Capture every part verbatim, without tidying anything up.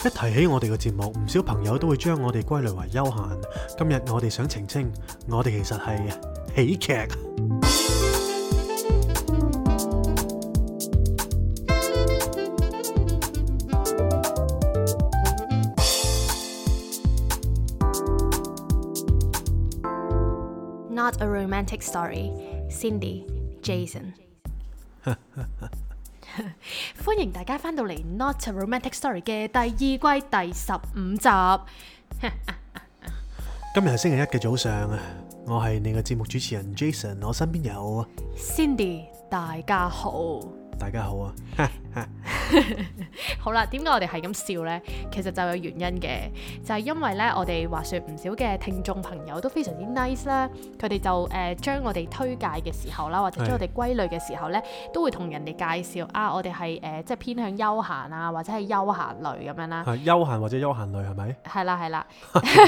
一提起我哋嘅節目，唔少朋友都會將我哋歸類為休閒。今日我哋想澄清，我哋其實係喜劇。 Not a romantic story. Cindy, Jason. 歡迎大家翻到嚟 Not a romantic story 嘅第二季第十五集。 今日係星期一嘅早上，我係你嘅節目主持人 Jason， 我身邊有 Cindy， 大家好。 大家好啊。 好啦，點解我哋係咁笑呢？其實就有原因嘅，就係、是、因為呢，我哋話說唔少嘅聽眾朋友都非常之 nice 啦，佢哋就誒、呃、將我哋推介嘅時候啦，或者將我哋歸類嘅時候呢，都會同人哋介紹啊，我哋係誒即係偏向休閒啊，或者係休閒類咁樣啦。 係休閒或者休閒類係咪？ 係啦係啦，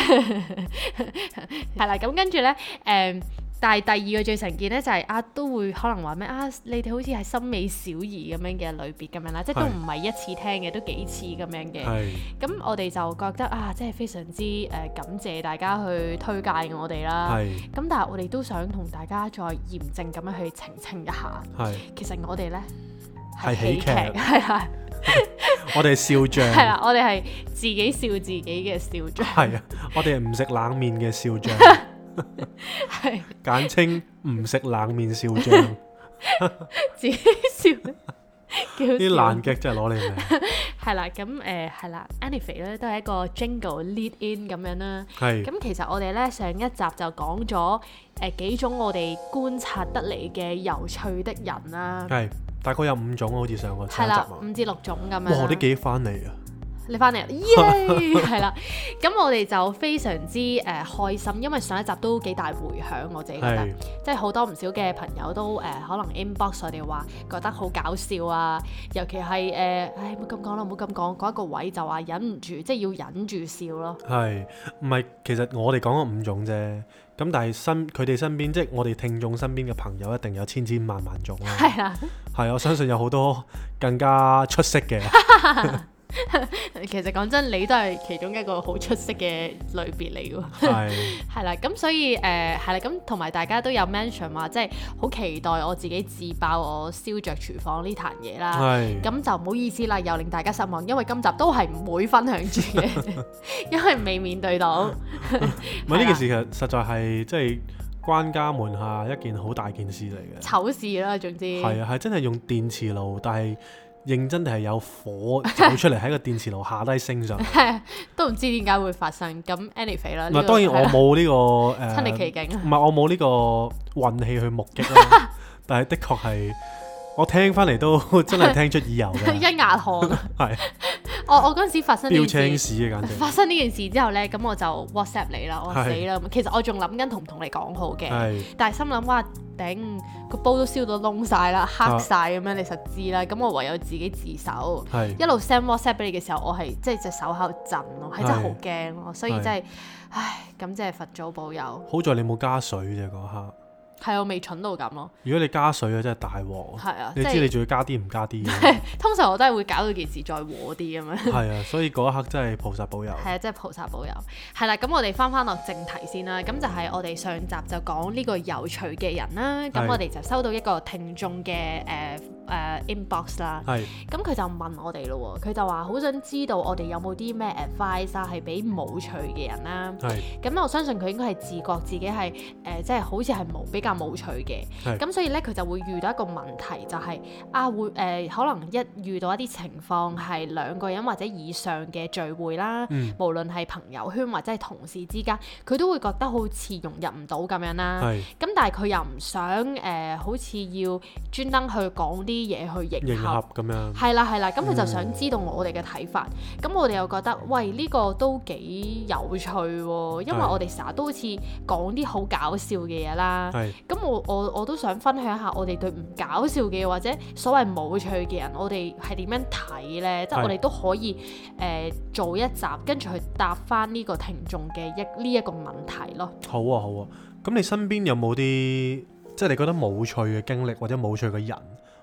係啦。咁跟住呢。誒、呃。但係第二個最常見咧就係、是、啊都會可能話咩啊你哋好似係森美小儀咁樣嘅類別咁樣啦，即係都唔係一次聽嘅，都幾次咁樣嘅。咁我哋就覺得啊，即係非常之誒、呃、感謝大家去推介我哋啦。咁但係我哋都想同大家再嚴正咁樣去澄清一下。其實我哋咧係喜劇，係啊， 我哋係笑匠。 係啊，我哋係自己笑自己嘅笑匠。係啊， 我哋係唔食冷面嘅笑匠。係簡稱唔食冷面笑匠。 自己笑啲爛劇真係攞你命。 係啦，咁誒係啦 anyway 咧都係一個 jingle lead in 咁樣啦。 係咁其實我哋咧上一集就講咗誒幾種我哋觀察得嚟嘅有趣的人啦。 係大概有五種，好似上個集係啦，五至六種咁樣。 哇！我啲記憶翻嚟啊！ 你翻嚟啦，耶！係啦，咁我哋就非常之誒、呃、開心，因為上一集都幾大迴響，我自己覺得，即係好多唔少嘅朋友都誒、呃、可能 inbox 我哋話覺得好搞笑啊，尤其係誒，唉唔好咁講啦，唔好咁講，嗰一個位就話忍唔住，即係要忍住笑咯。係， 唔係其實我哋講咗五種啫，咁但係身佢哋身邊，即係我哋聽眾身邊嘅朋友一定有千千萬萬種啦。係啊，係我相信有好多更加出色嘅。 其實講真，你都係其中一個好出色嘅類別嚟㗎。係係啦，咁所以誒係啦，咁同埋大家都有 mention 話，即係好期待我自己自爆我燒着廚房呢壇嘢啦。係咁就唔好意思啦，又令大家失望，因為今集都係唔會分享住嘅，因為未面對到。唔係呢件事其實實在係即係關家門下一件好大件事嚟嘅。醜事啦，總之係啊，係真係用電磁爐，但係認真地係有火走出嚟喺個電磁爐下低升上嚟，都唔知點解會發生。咁 anyway 啦，唔係當然我冇呢、呢個誒、呃、親歷其境，唔係我冇呢個運氣去目擊啦，但係的確係我聽翻嚟都真係聽出耳油嘅，一額汗。係我我嗰陣時發生呢件事，簡直發生呢件事之後咧，咁我就 WhatsApp 你啦，我死啦！其實我仲諗緊同唔同你講好嘅，但係心諗哇頂個煲都燒到窿晒啦，黑晒咁樣，你實知啦。咁我唯有自己自首，一路 send WhatsApp 俾你嘅時候，我係即係隻手喺度震咯，係真係好驚咯，所以真係唉，咁即係佛祖保佑。好在你冇加水啫嗰刻。係我未蠢到咁咯。如果你加水啊，真係大鑊。係啊，你知你仲要加啲唔加啲嘅。通常我都係會搞到件事再和啲咁樣。係啊，所以嗰一刻真係菩薩保佑。係啊，真係菩薩保佑。係啦，咁我哋翻翻落正題先啦。咁就係我哋上集就講呢個有趣嘅人啦。咁我哋就收到一個聽眾嘅誒誒 inbox 啦。係。咁佢就問我哋咯，佢就話好想知道我哋有冇啲咩 advice 啊，係俾冇趣嘅人啦。係。咁我相信佢應該係自覺自己係誒，即係好似係冇比較冇趣嘅，咁所以咧佢就會遇到一個問題，就係、是、啊會誒、呃、可能一遇到一啲情況係兩個人或者以上嘅聚會啦，嗯、無論係朋友圈或者係同事之間，佢都會覺得好似融入唔到咁樣啦。咁但係佢又唔想誒、呃，好似要專登去講啲嘢去迎合咁樣。係啦係啦，咁佢就想知道我哋嘅睇法。咁、嗯、我哋又覺得喂呢、這個都幾有趣喎，因為我哋成日都好似講啲好搞笑嘅嘢啦。咁我我我都想分享下我哋對唔搞笑嘅或者所謂冇趣嘅人，我哋係點樣睇呢？即係我哋都可以誒、呃、做一集，跟住去答翻呢個聽眾嘅一呢一個問題咯。好啊好啊，咁你身邊有冇啲即係你覺得冇趣嘅經歷或者冇趣嘅人，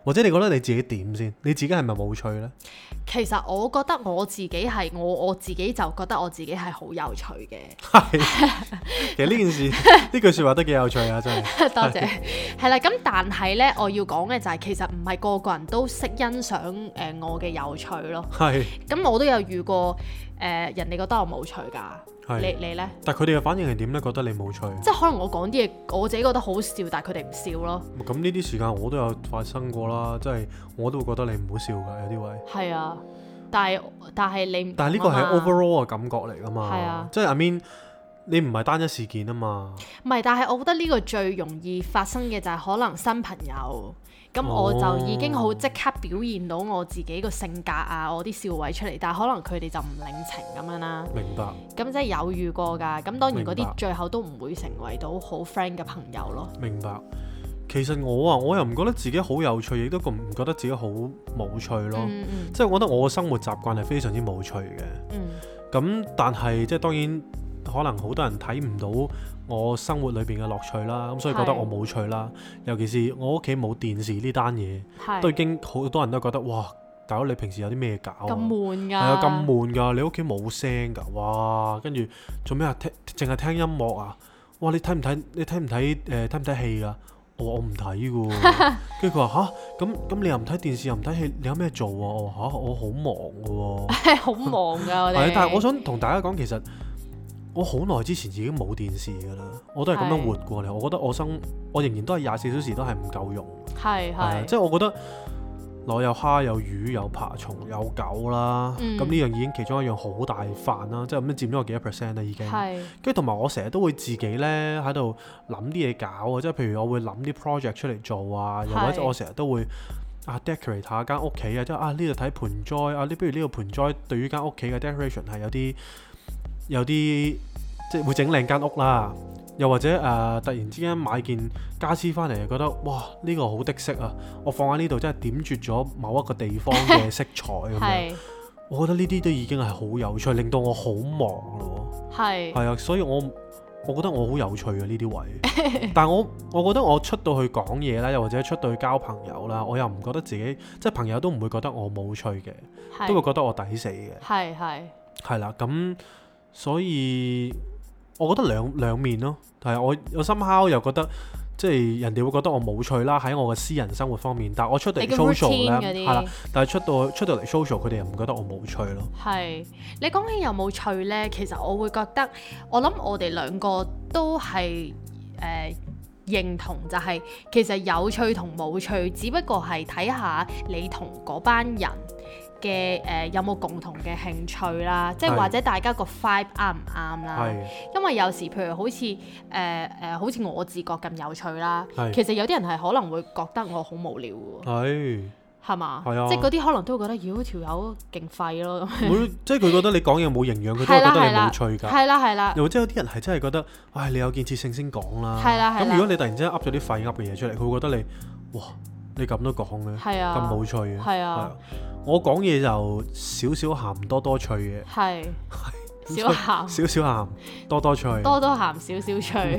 或者你覺得你自己點先？你自己係咪冇趣呢？ 其實我覺得我自己係我我自己就覺得我自己係好有趣嘅。 係，其實呢件事呢句説話都幾有趣啊！真係多謝。係啦，咁但係呢，我要講嘅就係其實唔係個個人都識欣賞誒、呃、我嘅有趣咯。係是。咁我都有遇過誒、呃、人哋覺得我冇趣㗎。是你你呢？ 但係佢哋嘅反應係點呢？覺得你冇趣？ 即係可能我講啲嘢，我自己覺得好笑，但係佢哋唔笑咯。 咁呢啲時間我都有發生過啦，即係我都會覺得你唔好笑㗎，有啲位。 係啊，但係但係你但係呢個係 overall 嘅感覺嚟㗎嘛。 係啊， 即係 I mean，你唔係單一事件啊嘛。 唔係，但係我覺得呢個最容易發生嘅就係可能新朋友。咁我就已經好即刻表現到我自己個性格啊，我啲笑位出嚟，但係可能佢哋就唔領情咁樣啦。 明白。 咁即係有遇過㗎，咁當然嗰啲明白。 最後都唔會成為到好 friend 嘅朋友咯。 明白。其實我啊，我又唔覺得自己好有趣，亦都唔覺得自己好冇趣咯。嗯嗯。即係我覺得我嘅生活習慣係非常之冇趣嘅。嗯。咁但係即係當然。可能好多人睇唔到我生活裏邊嘅樂趣啦，咁所以覺得我冇趣啦。是尤其是我屋企冇電視呢單嘢，是都已經好多人都覺得哇，大佬你平時有啲咩搞啊？咁悶㗎。係啊，咁悶㗎！你屋企冇聲㗎，哇！跟住做咩啊？聽淨係聽音樂啊？哇！你睇唔睇？你睇唔睇？誒睇唔睇戲㗎？我我唔睇㗎。跟住佢話吓，咁咁你又唔睇電視又唔睇戲，你有咩做啊？我話吓，我好忙㗎喎。係好忙㗎，我哋。 係，但係我想同大家講，其實。我好耐之前已經冇電視㗎啦，我都係咁樣活過嚟。是我覺得我生我仍然都係廿四小時都係唔夠用。係係，即係我覺得我有蝦有魚有爬蟲有狗啦，咁呢、嗯、樣已經其中一樣好大飯啦，即係咁樣佔咗我幾多 percent 啦已經。係。跟住同埋我成日都會自己咧喺度諗啲嘢搞啊，即係譬如我會諗啲 project 出嚟做啊，又或者我成日都會啊 decorate 下間屋企啊，即係啊呢度睇盆栽啊，呢不如呢個盆栽對於間屋企嘅 decoration 係有啲。有啲即係會整靚間屋啦，又或者誒、呃、突然之間買件家私翻嚟，覺得哇呢、呢個好的色啊！我放喺呢度真係點綴咗某一個地方嘅色彩咁樣。是我覺得呢啲都已經係好有趣，令到我好忙咯。係係啊，所以我我覺得我好有趣啊呢啲位。但係我我覺得我出到去講嘢啦，又或者出到去交朋友啦，我又唔覺得自己即係朋友都唔會覺得我冇趣嘅，是都會覺得我抵死嘅。係係係啦，咁。所以，我覺得兩兩面咯，係我我深刻又覺得，即係人哋會覺得我冇趣啦，喺我嘅私人生活方面。但係我出到嚟 social 咧，係啦，但係出到出到嚟 social，佢哋又唔覺得我冇趣咯。係，你講起有冇趣咧，其實我會覺得，我諗我哋兩個都係誒、呃、認同，就係其實有趣同冇趣，只不過係睇下你同嗰班人嘅誒、呃、有冇共同嘅興趣啦，即係或者大家個 vibe 啱唔啱啦。是因為有時譬如好似誒誒好似我自覺咁有趣啦，是其實有啲人係可能會覺得我好無聊喎。係係嘛？係啊，即係嗰啲可能都會覺得，妖條友勁廢咯。會即係佢覺得你講嘢冇營養，佢都覺得你冇趣㗎。係啦係啦。又或者有啲人係真係覺得，唉，你有建設性先講啦。係啦係啦。咁如果你突然之間噏咗啲廢噏嘅嘢出嚟，佢會覺得你哇，你咁都講嘅，咁冇趣嘅。係啊。我講嘢就少少鹹多多趣嘅，係少鹹少少鹹多多趣，多多鹹少少趣，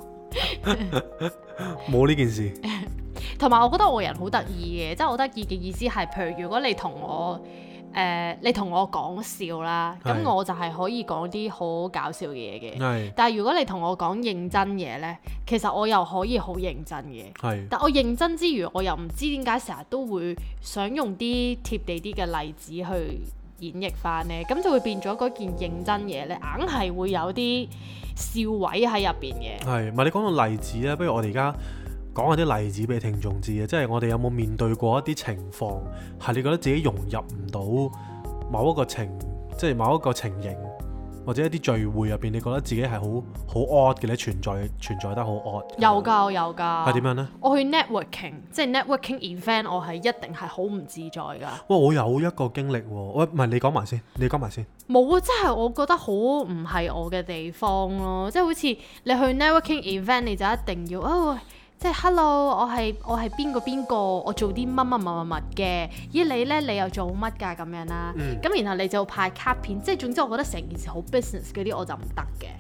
冇呢件事。同埋我覺得我人好得意嘅，即係我得意嘅意思係，譬如如果你同我誒、呃，你同我講笑啦，咁是我就係可以講啲好搞笑嘅嘢嘅。是但係如果你同我講認真嘢呢，其實我又可以好認真嘅。是但我認真之餘，我又唔知點解成日都會想用啲貼地啲嘅例子去演繹翻呢，咁就會變咗嗰件認真嘢呢，硬係會有啲笑位喺入邊嘅。係，唔係你講到例子呢？不如我哋而家講下啲例子俾聽眾知啊，即係我哋有冇面對過一啲情況，係你覺得自己融入唔到某一個情，即係某一個情形，或者一啲聚會入邊，你覺得自己係好好 odd 嘅咧，存在存在得好 odd。有㗎，有㗎。係點樣呢？我去 networking，即係 networking event，我係一定係好唔自在㗎。哇！我有一個經歷喎，喂，唔係你講埋先，你講埋先。冇啊，真係我覺得好唔係我嘅地方咯，即係好似你去 networking event，你就一定要哦。即係 hello，我係我係邊個邊個，我做啲乜乜乜乜乜嘅，咦你咧你又做乜㗎咁樣啦？咁、嗯、然後你就派卡片，即係總之我覺得成件事好 business 嗰啲我就唔得嘅。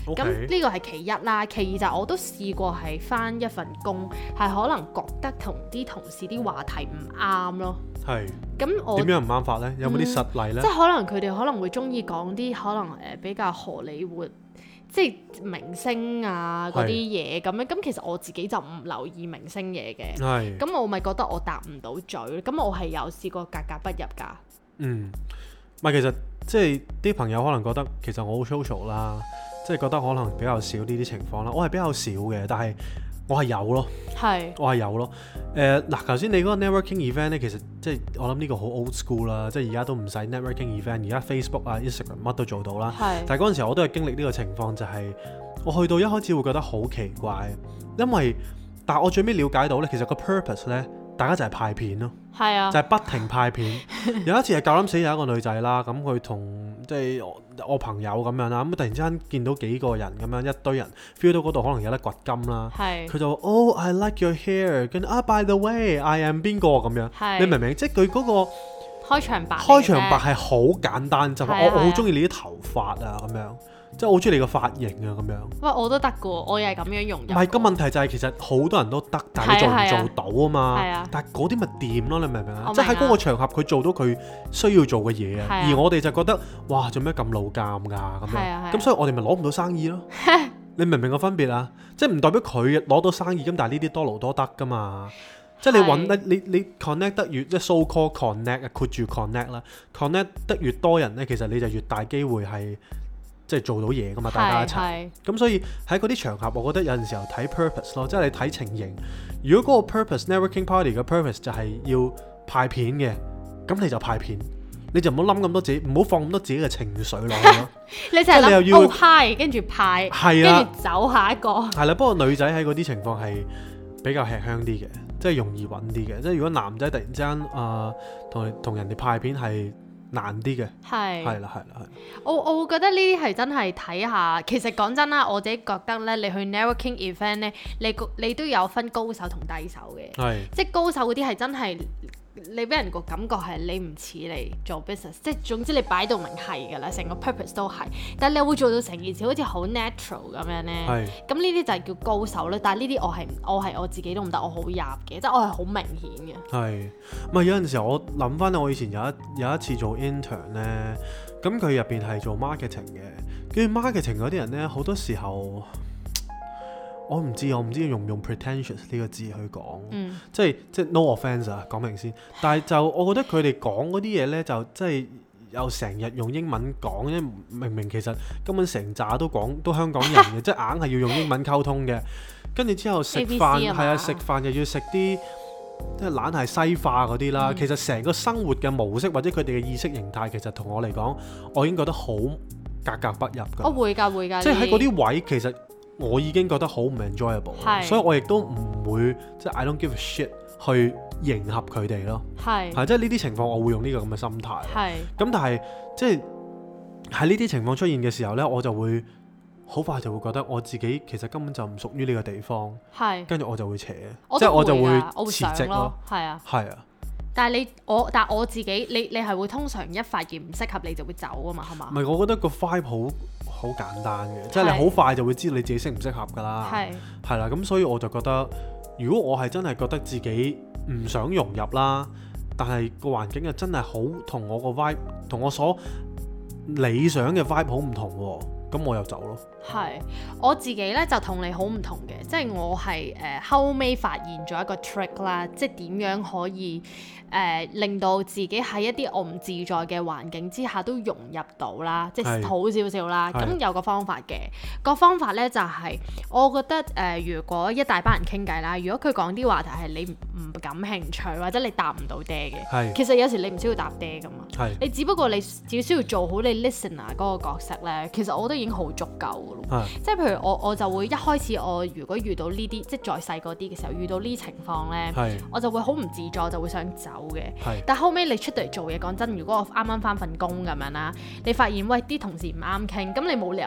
咁呢個係其一啦，其二就我都試過係返一份工，係可能覺得同啲同事啲話題唔啱咯。係。咁我點樣唔啱法呢？有冇啲實例呢？ 嗯、即係可能佢哋可能會鍾意講啲可能誒比較荷里活，即係明星啊嗰啲嘢咁樣。咁其實我自己就唔留意明星嘢嘅。係。咁我咪覺得我答唔到嘴，咁我係有試過格格不入㗎。 嗯。唔係，其實即係啲朋友可能覺得其實我好 social 啦，即係覺得可能比較少呢啲情況啦。我係比較少嘅，但係我係有咯。係，我係有咯。誒嗱，頭先你嗰個 networking event 咧，其實即係我諗呢個好 old school 啦，即係而家都唔使 networking event，而家 Facebook 啊、Instagram 乜都做到啦。係。但係嗰陣時我都係經歷呢個情況，就係我去到一開始會覺得好奇怪，因為但係我最尾了解到咧，其實個 purpose 咧。大家就係派片咯，係啊，就係不停派片。有一次係夠膽死有一個女仔啦，咁佢同即係我，我朋友咁樣啦，咁突然之間見到幾個人咁樣一堆人 feel 到嗰度可能有得掘金啦，佢就話 Oh I like your hair， 跟住啊 By the way I am 邊個咁樣，你明唔明？即係佢嗰個開場白， 開場白係好簡單，就話我我好中意你啲頭髮啊咁樣。即係我好中意你個髮型啊咁樣。 喂，我都得㗎喎，我又係咁樣用。唔係，個問題就係其實好多人都得，但係你做唔做到啊嘛？係啊。但係嗰啲咪掂咯，你明唔明啊？即係喺嗰個場合佢做到佢需要做嘅嘢啊。而我哋就覺得哇，做咩咁老尷㗎咁樣？咁所以我哋咪攞唔到生意咯。你明唔明個分別啊？即係唔代表佢攞到生意，咁但係呢啲多勞多得㗎嘛。即係你揾得你你 connect 得越即係 so called connect 啊，括住 connect 啦 ，connect 得越多人咧，其實你就越大機會係。即係做到嘢㗎嘛，大家一齊。咁所以喺嗰啲場合，我覺得有陣時候睇 purpose 咯，即係你睇情形。如果嗰個 purpose networking party 嘅 purpose 就係要派片嘅，咁你就派片，你就唔好諗咁多自己，唔好放咁多自己嘅情緒落去咯。 你就係諗要 high 跟住派，跟住走下一個。 係啦，不過女仔喺嗰啲情況係比較吃香啲嘅，即係容易揾啲嘅。即係如果男仔突然之間啊，同同人哋派片係難啲嘅，係係啦係啦係。 我我會覺得呢啲係真係睇下，其實講真啦，我自己覺得咧，你去 networking event 咧，你你都有分高手同低手嘅，係即係高手嗰啲係真係你俾人個感覺係你唔似嚟做 business， 即係總之你擺到明係㗎啦，成個 purpose 都係，但係你會做到成件事好似好 natural 咁樣咧，係咁呢啲就係叫高手咧。但係呢啲我係我係我自己都唔得，我好入嘅，即係我係好明顯嘅。係， 唔係有陣時候我諗翻我以前有一有一次做 intern 咧，咁佢入邊係做 marketing 嘅，跟住 marketing 嗰啲人咧好多時候。我唔知，我唔知用唔用 pretentious 呢個字去講，嗯、即係即係 no offence 啊，講明先。但係就我覺得佢哋講嗰啲嘢咧，就即係又成日用英文講，因為明明其實根本成紮都講都香港人嘅，即係硬係要用英文溝通嘅。跟住之後食飯係啊，食飯又要食啲即係懶係西化嗰啲啦。嗯、其實成個生活嘅模式或者佢哋嘅意識形態，其實同我嚟講，我已經覺得好格格不入㗎。 我會㗎會㗎， 即係喺嗰啲位其實。我已經覺得好唔 enjoyable，所以我亦都唔會即係 I don't give a shit 去迎合佢哋咯。係係即係呢啲情況，我會用呢個咁嘅心態。係咁，但係即係喺呢啲情況出現嘅時候咧，我就會好快就會覺得我自己其實根本就唔屬於呢個地方。係跟住我就會扯，即係我就會辭職咯。係啊係啊。 但係你我但係我自己，你你係會通常一發現唔適合你就會走啊嘛，係嘛？ 唔係，我覺得個 vibe 好好簡單嘅，即係你好快就會知道你自己適唔適合㗎啦。係係啦，咁所以我就覺得，如果我係真係覺得自己唔想融入啦，但係個環境又真係好同我個 vibe 同我所理想嘅 vibe 好唔同喎，咁我又走咯。 係我自己咧就同你好唔同嘅，即係我係誒、呃、後尾發現咗一個 trick 啦，即係點樣可以誒、呃、令到自己喺一啲我唔自在嘅環境之下都融入到啦，即係好少少啦。咁有個方法嘅，個方法咧就係、是、我覺得誒、呃，如果一大班人傾偈啦，如果佢講啲話題係你唔感興趣或者你答唔到爹嘅，其實有時你唔需要答爹噶嘛，你只不過你只需要做好你 listener 嗰個角色咧，其實我覺得已經好足夠。即係譬如我我就會一開始我如果遇到呢啲即係再細個啲嘅時候遇到呢情況咧，是我就會好唔自在，就會想走嘅。是但後尾你出到嚟做嘢，講真，如果我啱啱返份工咁樣啦，你發現喂啲同事唔啱傾，咁你冇理由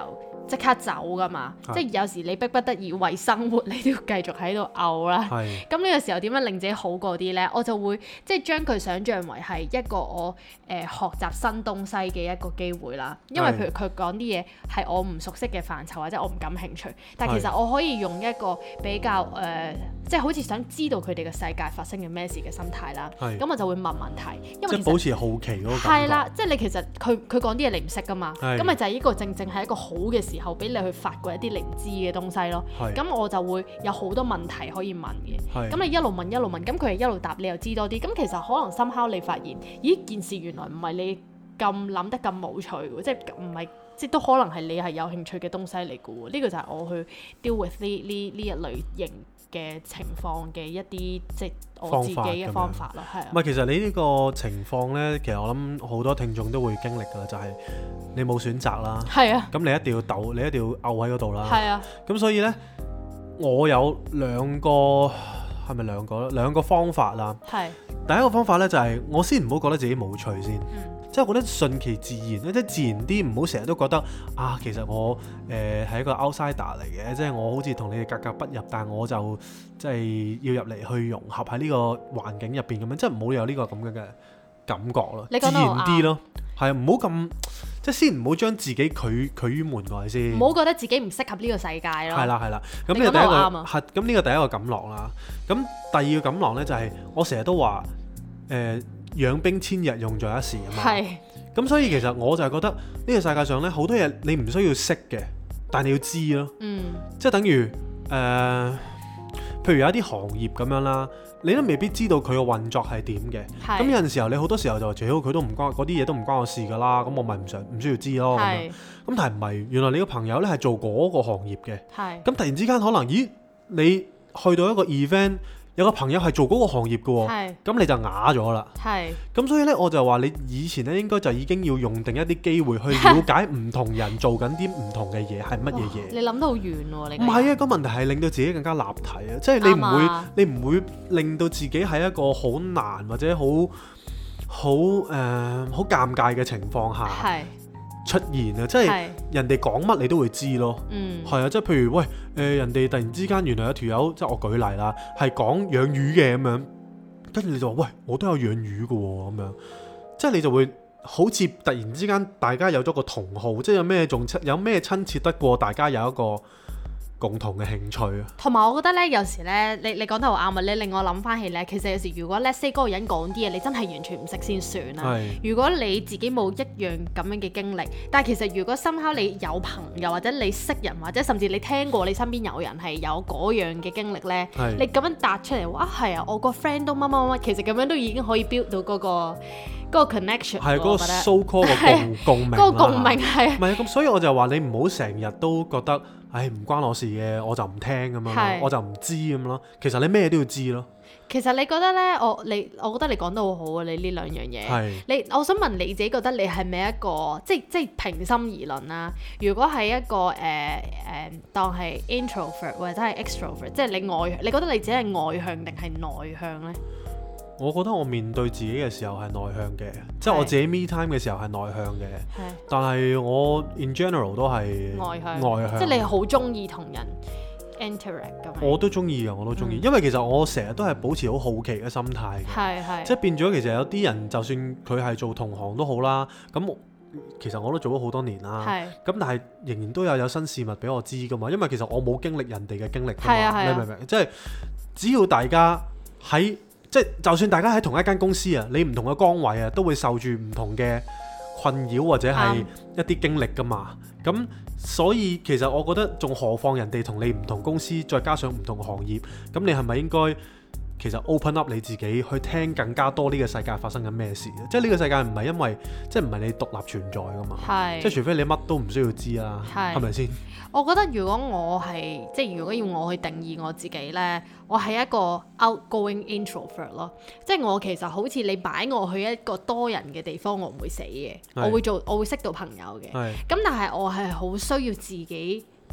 即刻走噶嘛，是即係有時你逼不得已為生活，你都要繼續喺度嘔啦。咁呢是個時候點樣令自己好過啲呢？我就會即係將佢想像為係一個我誒、呃、學習新東西嘅一個機會啦。因為譬如佢講啲嘢係我唔熟悉嘅範疇，或者我唔感興趣，但其實我可以用一個比較誒、呃，即係好似想知道佢哋嘅世界發生嘅咩事嘅心態啦。咁是我就會問問題，因為即係保持好奇嗰個感覺。 係啦，即係你其實佢佢講啲嘢你唔識噶嘛，咁咪是就係呢個正正係一個好嘅時候，俾你去發掘一啲你唔知嘅東西咯。咁是我就會有好多問題可以問嘅。咁是你一路問一路問，咁佢係一路答，你又知多啲。咁其實可能深刻你發現，咦件事原來唔係你咁諗得咁冇趣喎，即係唔係即係都可能係你係有興趣嘅東西嚟嘅喎。呢個就係我去 deal with 呢呢呢一類型嘅情況嘅一啲即係我自己嘅方法咯，係啊。 唔係，其實你呢個情況咧，其實我諗好多聽眾都會經歷㗎啦，就係、是、你冇選擇啦。係啊。咁你一定要鬥，你一定要漚喺嗰度啦。係啊。咁所以咧，我有兩個係咪兩個咧？兩個方法啦。係。第一個方法咧就係、是、我先唔好覺得自己冇趣先。嗯。即係我覺得順其自然咧，即係自然啲，唔好成日都覺得啊，其實我誒係、呃、一個 outsider 嚟嘅，即係我好似同你哋格格不入，但係我就即係要入嚟去融合喺呢個環境入邊咁樣，即係唔好有呢個咁樣嘅感覺咯，自然啲咯，係啊，唔好咁即係先唔好將自己拒拒於門外先， 唔好覺得自己唔適合呢個世界咯。 係啦係啦，咁呢個第一個係咁呢個第一個感覺啦。咁第二個感覺咧就係、是、我成日都話誒。呃養兵千日，用在一時啊嘛。係。咁所以其實我就係覺得呢個世界上咧好多嘢你唔需要識嘅，但係你要知咯。嗯。即係等於誒、呃，譬如有一啲行業咁樣啦，你都未必知道佢個運作係點嘅。係。咁有陣時候你好多時候就話，最好佢都唔關嗰啲嘢都唔關我事㗎啦，咁我咪唔想唔需要知咯。係。咁咁但係唔係，原來你個朋友咧係做嗰個行業嘅。係。咁突然之間可能，咦？你去到一個 event。有個朋友係做嗰個行業嘅喎，咁是你就啞咗啦。係是，咁所以咧我就話你以前咧應該就已經要用定一啲機會去了解唔同人做緊啲唔同嘅嘢係乜嘢嘢。你諗得好遠喎，你唔係啊？個問題係令到自己更加立體啊，即係你唔會，吧你唔會令到自己喺一個好難或者好好誒好尷尬嘅情況下。係。出現啊！即係人哋講乜你都會知咯，係、嗯、啊！即係譬如喂誒、呃，人哋突然之間原來有條友，即係我舉例啦，係講養魚嘅咁樣，跟住你就話喂，我都有養魚嘅喎咁樣，即係你就會好似突然之間大家有咗個同好，即係有咩仲親有咩親切得過大家有一個共同嘅興趣啊，同埋我覺得咧，有時咧，你你講得好啱啊！你令我諗翻起咧，其實有時如果 let's say 嗰個人講啲嘢，你真係完全唔識先算啦。是如果你自己冇一樣咁樣嘅經歷，但係其實如果深刻你有朋友或者你識人或者甚至你聽過你身邊有人係有嗰樣嘅經歷咧，是你咁樣答出嚟，哇係啊，我個 friend 都乜乜乜，其實咁樣都已經可以 build 到嗰個嗰個 connection， 係嗰個 so call 嘅共共鳴， 嗰個共鳴係啊。 唔係咁，所以我就話你唔好成日都覺得。唉，唔關我事嘅，我就唔聽咁樣，是我就唔知咁咯。其實你咩都要知咯。 其實你覺得咧，我你我覺得你講得好好啊！你呢兩樣嘢，是你我想問你自己覺得你係咪一個即即平心而論啦？如果係一個誒誒、呃呃、當係 introvert 或者係 extrovert，即係你外，你覺得你自己係外向定係內向咧？ 我覺得我面對自己嘅時候係內向嘅，即係我自己 me time 嘅時候係內向嘅。係。但係我 in general 都係外向。外向。即係你好中意同人 interact 咁樣。我都中意嘅，我都中意，嗯、因為其實我成日都係保持好好奇嘅心態嘅。係係。即係變咗，其實有啲人就算佢係做同行都好啦，咁其實我都做咗好多年啦。係。咁但係仍然都有有新事物俾我知㗎嘛，因為其實我冇經歷人哋嘅經歷㗎嘛。係啊係啊。你明唔明？即係只要大家喺即係就算大家喺同一間公司啊，你唔同嘅崗位啊，都會受住唔同嘅困擾或者係一啲經歷㗎嘛。咁、嗯、所以其實我覺得，仲何況人哋同你唔同公司，再加上唔同行業，咁你係咪應該其實 open up 你自己去聽更加多呢個世界發生緊咩事？即係呢個世界唔係因為即係唔係你獨立存在㗎嘛？係。即係除非你乜都唔需要知啦，係咪先？我覺得如果我係即係如果要我去定義我自己呢，我係一個 outgoing introvert 咯。即係我其實好似你擺我去一個多人嘅地方，我唔會死嘅，我會做我會識到朋友嘅。咁但係我係好需要自己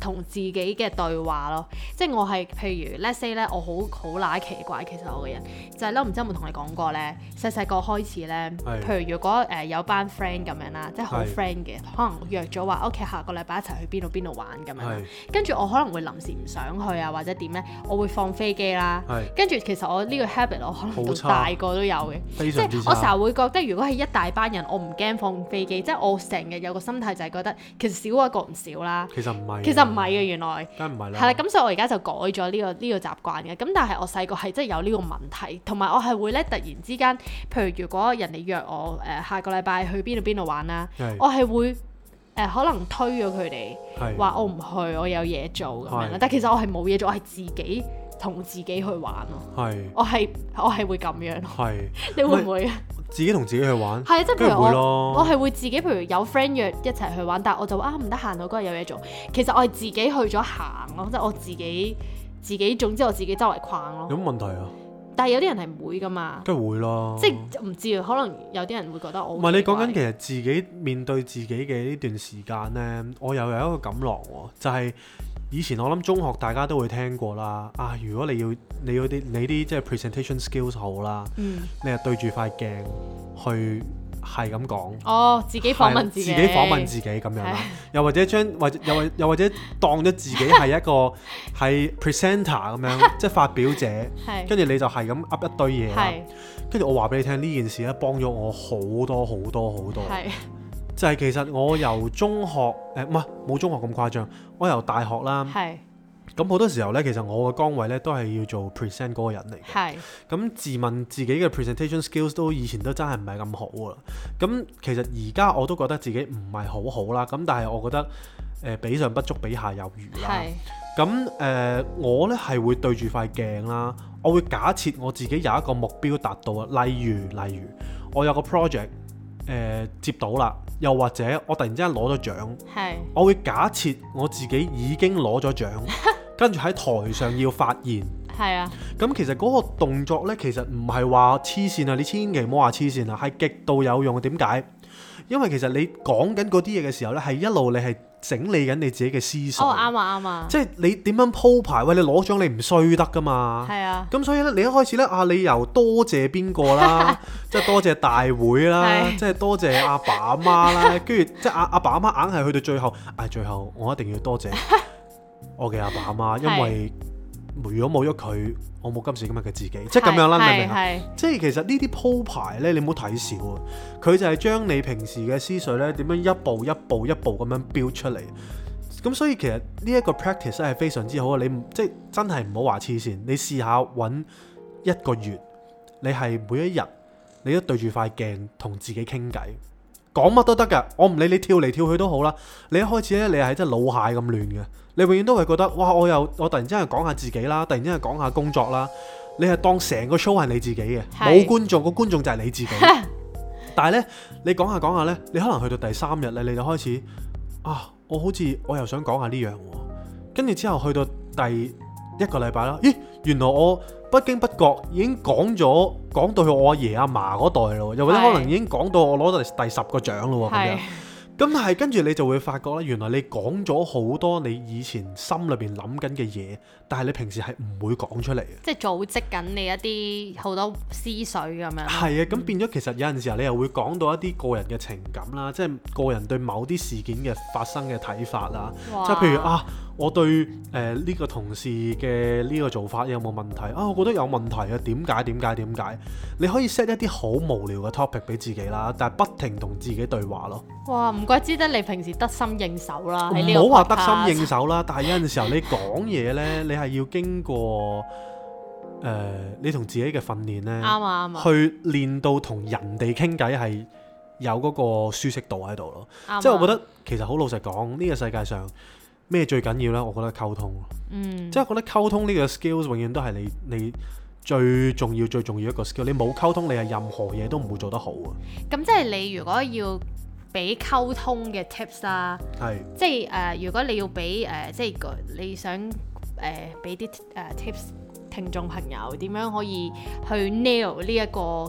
同自己嘅對話咯。即係我係譬如 let's say 咧，我好好乸奇怪，其實我嘅人就係咧，唔知有冇同你講過咧？細細個開始咧，譬如如果誒、呃、有班 friend 咁樣啦，即係好 friend 嘅，可能約咗話 OK 下個禮拜一齊去邊度邊度玩咁樣，跟住我可能會臨時唔想去啊，或者點咧，我會放飛機啦。跟住其實我呢個 habit 我可能到大個都有嘅，即係我成日會覺得如果係一大班人，我唔驚放飛機，即係我成日有個心態就係覺得其實少一個唔少啦。其實唔係，其實唔係嘅原來。梗係唔係啦。係啦，咁所以我而家就改咗呢個呢個習慣嘅。咁但係我細個係真係有呢個問題，同埋我係會咧突然之間，譬如如果人哋約我誒、呃、下個禮拜去邊度邊度玩啦，我係會誒、呃、可能推咗佢哋，話我唔去，我有嘢做咁樣啦。但其實我係冇嘢做，我係自己同自己去玩咯。係。我係我係會咁樣。係。你會唔會啊？ 自己同自己去玩， 係即係譬如我，我係會自己，譬如有 friend 約一齊去玩，但係我就話啊唔得閒，我嗰日有嘢做。其實我係自己去咗行咯，即係我自己自己，總之我自己周圍逛咯。有乜問題啊？但係有啲人係唔會噶嘛。梗係會啦。即係唔知啊，可能有啲人會覺得我唔係你講緊其實自己面對自己嘅呢段時間咧，我又有一個感覺喎，就係、是。以前我諗中學大家都會聽過啦，啊如果你要你要啲你啲即係 presentation skills 好啦，嗯、你係對住塊鏡去係咁講，哦自己訪問自己，自己訪問自己咁樣啦，又或者將或者又或又或者當咗自己係一個係 presenter 咁樣，即係發表者，跟住你就係咁噏一堆嘢啦，跟住我話俾你聽呢件事咧幫咗我好多好多好多。就係其實我由中學誒唔係冇中學咁誇張，我由大學啦，咁好是多時候咧，其實我嘅崗位咧都係要做 present 嗰個人嚟嘅。咁是自問自己嘅 presentation skills 都以前都真係唔係咁好啊。咁其實而家我都覺得自己唔係好好啦。咁但係我覺得誒、呃、比上不足，比下有餘啦。咁誒是、呃、我咧係會對住塊鏡啦，我會假設我自己有一個目標達到啊。例如例如我有個 project 誒、呃、接到啦。又或者我突然之間攞咗獎，是我會假設我自己已經攞咗獎，跟住喺台上要發言。係啊，咁其實嗰個動作呢，其實唔係話黐線啊！你千祈唔好話黐線啊，係極度有用。點解？因為其實你講緊嗰啲嘢嘅時候呢，係一路你係整理緊你自己嘅思緒。哦，啱啊，啱啊。即係你點樣鋪排？喂，你攞獎你唔衰得噶嘛？係啊。咁所以呢，你一開始呢，啊，你由多謝邊個啦，即係多謝大會啦，即係多謝阿爸阿媽啦，跟住即係阿阿爸阿媽硬係去到最後，啊，最後我一定要多謝我嘅阿爸阿媽，因為如果冇咗佢，我冇今時今日嘅自己，即係咁樣啦，明唔明啊？即係其實呢啲鋪排咧，你唔好睇少啊！佢就係將你平時嘅思緒咧，點樣一步一步一步咁樣標出嚟。咁所以其實呢一個 practice 係非常之好啊！你即係真係唔好話黐線，你試下揾一個月，你係每一日你都對住塊鏡同自己傾偈，講乜都得㗎。我唔理你跳嚟跳去都好啦。你一開始咧，你係真係老蟹咁亂嘅。你永遠都係覺得，哇！我又我突然之間講下自己啦，突然之間講下工作啦，你係當成個 show 係你自己嘅，冇是觀眾，個觀眾就係你自己。但係呢，你講下講下呢，你可能去到第三日咧，你就開始啊，我好似我又想講下呢樣喎，跟住之後去到第一個禮拜啦，咦，原來我不經不覺已經講咗講到去我阿爺阿嫲嗰代咯，又或者可能已經講到我攞到第十個獎咯咁樣。咁但係跟住你就會發覺咧，原來你講咗好多你以前心裏邊諗緊嘅嘢，但係你平時係唔會講出嚟嘅。即係組織緊你一啲好多思緒咁樣。係啊，咁變咗其實有陣時候你又會講到一啲個人嘅情感啦，即係個人對某啲事件嘅發生嘅睇法啦。哇即係譬如啊，我對誒呢、呃呢個同事嘅呢個做法有冇問題啊？我覺得有問題啊，點解點解點解？你可以 set 一啲好無聊嘅 topic 俾自己啦，但係不停同自己對話咯。哇，唔怪之得你平時得心應手啦，喺呢個 podcast。唔好話得心應手啦，但係有陣時候你講嘢咧，你係要經過誒、呃、你同自己嘅訓練咧，啱啊啱啊，去練到同人哋傾偈係有嗰個舒適度喺度咯。即係我覺得其實好老實講，呢、呢個世界上咩最緊要咧？我覺得溝通。嗯。即係覺得溝通呢個 skills 永遠都係你你最重要最重要一個 skill。你冇溝通，你係任何嘢都唔會做得好啊。咁即係你如果要俾溝通嘅 tips 啦，係即係誒、呃，如果你要俾誒、呃，即係你想誒俾啲誒 tips 聽眾朋友點樣可以去 nail 呢一個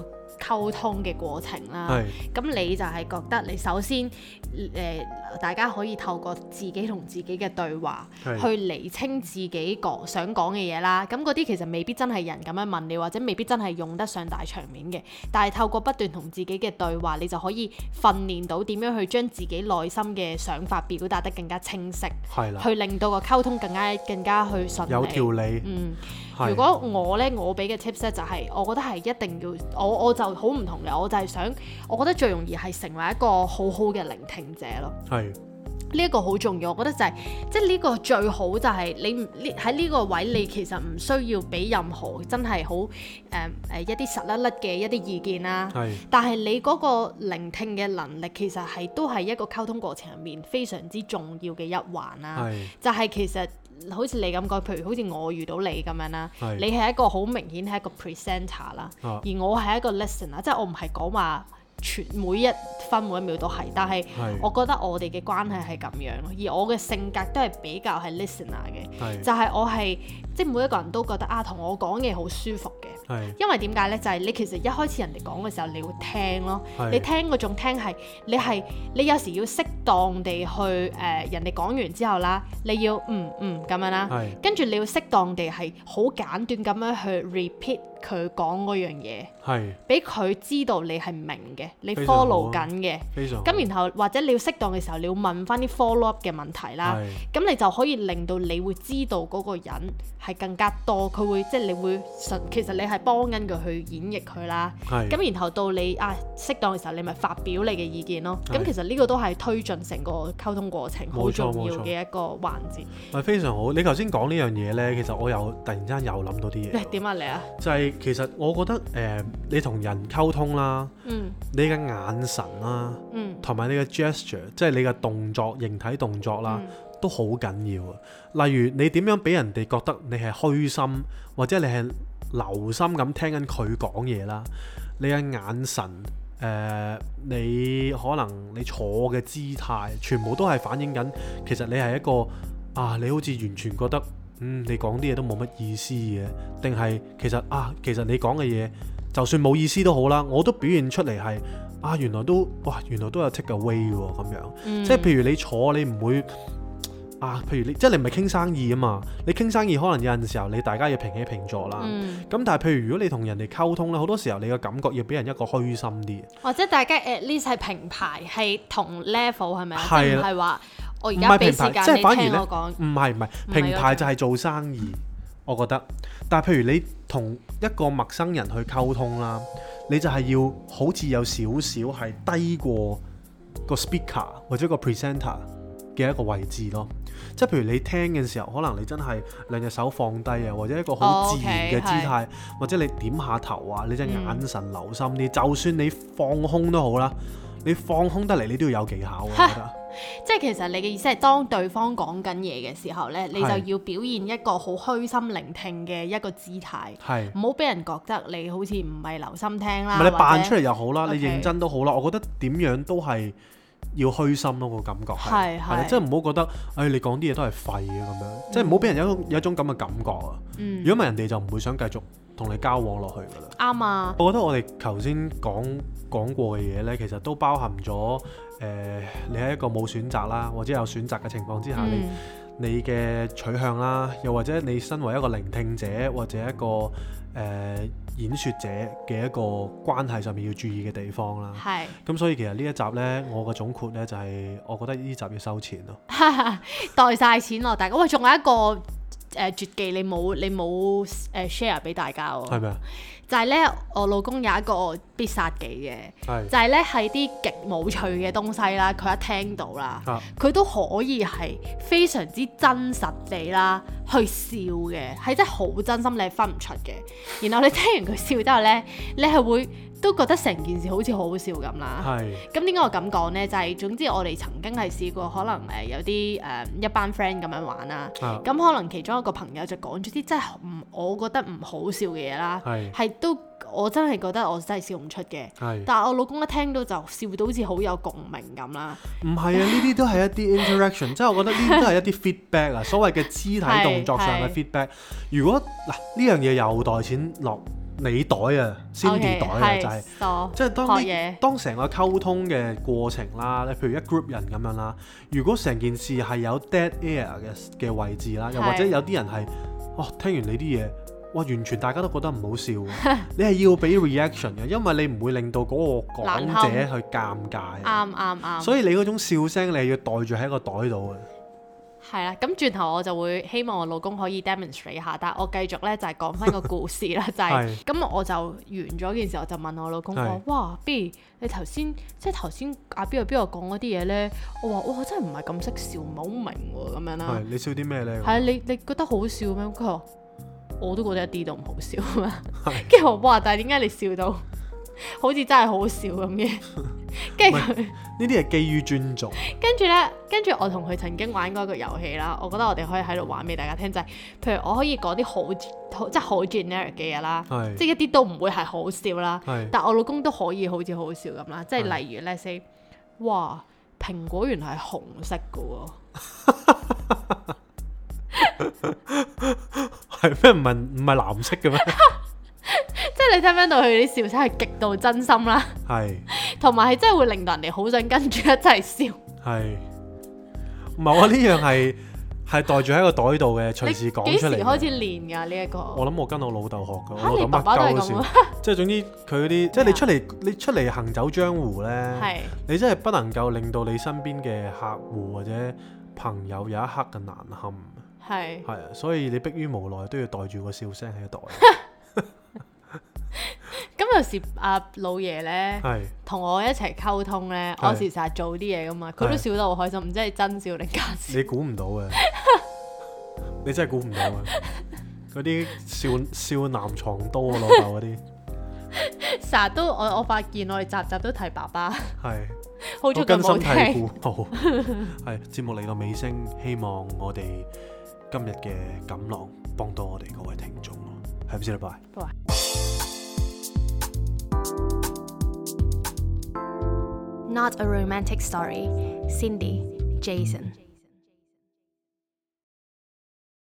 溝通嘅過程啦。咁是你就係覺得你首先誒、呃、大家可以透過自己同自己嘅對話是去釐清自己講想講嘅嘢啦。咁嗰啲其實未必真係人咁樣問你，或者未必真係用得上大場面嘅。但係透過不斷同自己嘅對話，你就可以訓練到點樣去將自己內心嘅想法表達得更加清晰，的去令到個溝通更加更加去順利， 有條理。 嗯，的如果我呢，我俾嘅 tips 咧就係、是，我覺得係一定要，我我就好唔同嘅，我就係想，我覺得最容易係成為一個好好嘅聆聽者咯。係。呢一個好重要，我覺得就係、是，即係呢個最好就係你呢喺呢個位，你其實唔需要俾任何真係好誒誒一啲實甩甩嘅一啲意見啦。係。但係你嗰個聆聽嘅能力，其實係都係一個溝通過程入面非常之重要嘅一環啦。係。就係其實好似你咁講，譬如好似我遇到你咁樣啦，係。你係一個好明顯係一個 presenter 啦，啊、而我係一個 listener，即係我唔係講話。全每一分每一秒都係，但係我覺得我哋嘅關係係咁樣咯，而我嘅性格都係比較係 listener 嘅，就係我係即係每一個人都覺得啊，同我講嘢好舒服嘅，因為點解呢？就係你其實一開始人哋講嘅時候，你會聽咯，你聽嗰種聽係你係你有時要適當地去誒人哋講完之後啦，你要嗯嗯咁樣啦，跟住你要適當地係好簡短咁樣去 repeat 佢講嗰樣嘢，係俾佢知道你係明嘅，你 follow 緊嘅，咁然後或者你要適當嘅時候，你要問翻啲 follow up 嘅問題啦，咁你就可以令到你會知道嗰個人係更加多，佢會即係你會其實你係幫緊佢去演繹佢啦，咁然後到你啊適當嘅時候，你咪發表你嘅意見咯，咁其實呢個都係推進成個溝通過程好重要嘅一個環節。 係非常好，你頭先講呢樣嘢呢，其實我又突然之間又諗到啲嘢。 點啊你啊？ 就係其實我覺得誒、呃，你同人溝通啦，嗯、你嘅眼神啦，同埋、嗯、你嘅 gesture， 即係你嘅動作、形體動作啦，嗯、都好緊要啊。例如你點樣俾人哋覺得你係虛心，或者你係留心咁聽緊佢講嘢啦，你嘅眼神，誒、呃，你可能你坐嘅姿態，全部都係反映緊，其實你係一個啊，你好似完全覺得。嗯，你講啲嘢都冇乜意思嘅，定係其實啊，其實你講嘅嘢就算冇意思都好啦，我都表現出嚟係啊，原來都哇，原來都有 take away 喎咁樣，嗯、即係譬如你坐你唔會啊，譬如你即係你唔係傾生意啊嘛，你傾生意可能有陣時候你大家要平起平坐啦，咁、嗯、但係譬如如果你同人哋溝通咧，好多時候你嘅感覺要俾人一個虛心啲， 或者大家 at least 係平排係同 level 係咪啊？即係唔係話。我而家俾時間你聽我講， 唔係唔係平排就係做生意，我覺得。但係譬如你同一個陌生人去溝通啦，你就係要好似有少少係低過個 speaker 或者個 presenter 嘅一個位置咯。即係譬如你聽嘅時候，可能你真係兩隻手放低啊，或者一個好自然嘅姿態，哦 okay，或者你點下頭啊，你隻眼神留心啲。嗯、就算你放空都好啦，你放空得嚟，你都要有技巧，我覺得。 即係其實你嘅意思係當對方講緊嘢嘅時候呢，你就要表現一個好虛心聆聽嘅一個姿態，唔好俾人覺得你好似唔係留心聽啦。 唔係你扮出嚟又好啦，者你認真都好啦。我覺得點樣都係要虛心咯，個感覺係係即係唔好覺得，哎你講啲嘢都係廢嘅咁樣，嗯、即係唔好俾人有一種有一種咁嘅感覺啊。如果唔係人哋就唔會想繼續同你交往落去噶啦。啱啊！我覺得我哋頭先講講過嘅嘢呢，其實都包含咗。誒、呃，你喺一個冇選擇啦，或者有選擇嘅情況之下，嗯、你你嘅取向啦，又或者你身為一個聆聽者或者一個誒、呃、演説者嘅一個關係上面要注意嘅地方啦。係。咁所以其實呢一集呢，我嘅總括呢就係、是，我覺得呢集要收錢咯。 袋晒錢落大家。喂，仲有一個誒、呃、絕技你冇你冇誒 share 俾大家喎。係咪啊？就係咧，我老公有一個必殺技嘅，是就係咧係啲極冇趣嘅東西啦。佢一聽到啦，佢、啊、都可以係非常之真實地啦去笑嘅，係真係好真心，你係分唔出嘅。然後你聽完佢笑之後咧，你係會都覺得成件事好似好好笑咁啦。係。咁點解我咁講咧？就係、是、總之我哋曾經係試過，可能誒有啲誒、呃、一班 friend 咁樣玩啦。咁、啊、可能其中一個朋友就講咗啲真係唔，我覺得唔好笑嘅嘢啦。係。係。都我真係覺得我真係笑唔出嘅，是但係我老公一聽到就笑到好似好有共鳴咁啦。唔係啊，呢啲都係一啲 interaction， 即係我覺得呢啲都係一啲 feedback 啊，所謂嘅肢體動作上嘅 feedback。如果嗱呢樣嘢又袋錢落你袋啊，Cindy 袋啊，就係即係當你當成個溝通嘅過程啦，你譬如一 group 人咁樣啦，如果成件事係有 dead air 嘅嘅位置啦，又或者有啲人係哦聽完你啲嘢，哇完全大家都覺得唔好笑，你係要俾 reaction 嘅，因為你唔會令到嗰個講者去尷尬。 啱啱啱。所以你嗰種笑聲你係要袋住喺個袋度嘅。 係啦，咁轉頭我就會希望我老公可以 demonstrate 下，但係我繼續咧就係講翻個故事啦，就係咁我就完咗件事，我就問我老公話：哇 B， 你頭先即係頭先阿邊個邊個講嗰啲嘢咧？我話哇真係唔係咁識笑，唔係好明喎咁樣啦。 係你笑啲咩咧？ 係啊，你你覺得好笑咩？佢話我都覺得一啲都唔好笑啊。跟住我話但係點解你笑到好似真係好笑咁嘅？跟住佢呢啲係基於尊重。 跟住咧，跟住我同佢曾經玩過一個遊戲啦，我覺得我哋可以喺度玩俾大家聽，就係、是、譬如我可以講啲好即係好 generic 嘅嘢啦，即係一啲都唔會係好笑啦，但我老公都可以好似好笑咁啦，即係例如咧 say， 哇蘋果原來係紅色㗎喎， 係咩？唔係唔係藍色嘅咩？ 即係你聽唔聽到佢啲笑聲係極度真心啦，係，同埋係真係會令到人哋好想跟住一齊笑。係， 唔係我呢樣係係袋住喺個袋度嘅，隨時講出嚟。幾時開始練㗎呢一個？ 我諗我跟我老豆學㗎， 嚇你爸爸都係咁啊！ 即係總之佢嗰啲，即係你出嚟你出嚟行走江湖咧，你真係不能夠令到你身邊嘅客戶或者朋友有一刻嘅難堪。係係啊，所以你迫於無奈都要袋住個笑聲喺個袋。 咁有時阿老爺咧，同我一齊溝通咧，我時成日做啲嘢噶嘛，佢都笑得好開心，唔知係真笑定假笑。 你估唔到嘅，你真係估唔到嘅，嗰啲少少男藏刀啊，老豆嗰啲， 成日都我我發現我哋集集都提爸爸，係， 好在佢冇聽。好，係節目嚟到尾聲，希望我哋今日嘅錦囊幫到我哋各位聽眾咯，係咪先啦？拜拜。 Not a romantic story. Cindy, Jason.